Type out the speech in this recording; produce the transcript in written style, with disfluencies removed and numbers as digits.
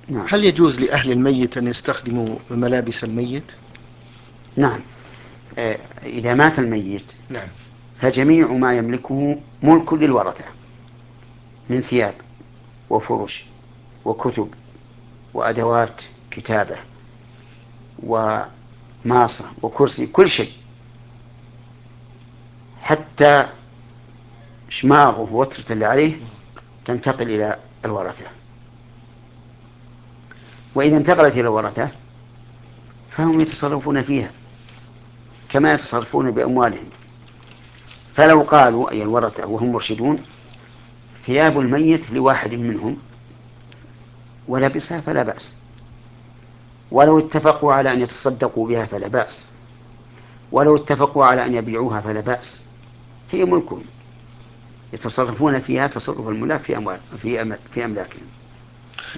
نعم. هل يجوز لأهل الميت أن يستخدموا ملابس الميت؟ نعم. إذا مات الميت نعم. فجميع ما يملكه ملك للورثة من ثياب وفرش وكتب وأدوات كتابة وماصة وكرسي، كل شيء، حتى شماغه ووترة اللي عليه تنتقل إلى الورثة. وإذا انتقلت إلى الورثة فهم يتصرفون فيها كما يتصرفون بأموالهم. فلو قالوا أي الورثة وهم مرشدون ثياب الميت لواحد منهم ولبسها فلا بأس، ولو اتفقوا على أن يتصدقوا بها فلا بأس، ولو اتفقوا على أن يبيعوها فلا بأس، هي ملكهم يتصرفون فيها تصرف الملاك في أملاكهم.